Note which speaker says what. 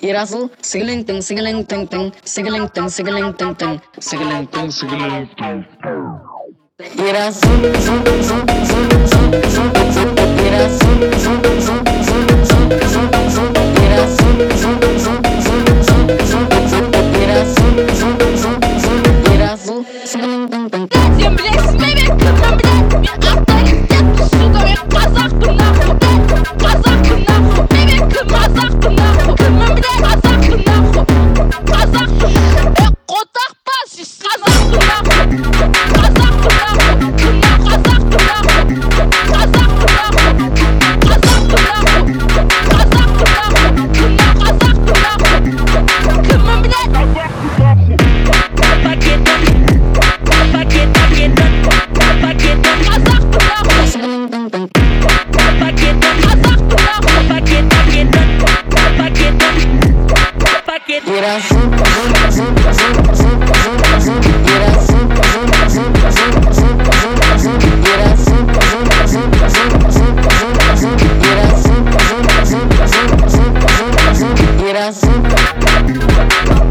Speaker 1: Irasu, sigiling ting, sigiling ting ting, sigiling ting, sigiling ting ting, sigiling ting, sigiling ting. Irasu, sigiling ting ting.
Speaker 2: Сен білесің бе мен кіммін білет мен авторитет суда мен қазақпын нахуй қазақпын нахуй мен кім қазақпын нахуй кіммін білет қазақпын нахуй қазақпын қотақпас қазақпын нахуй қазақпын нахуй кімнен қазақпын нахуй қазақпын нахуй қазақпын нахуй қазақпын нахуй кімнен қазақпын нахуй кіммін білет
Speaker 1: Irasu,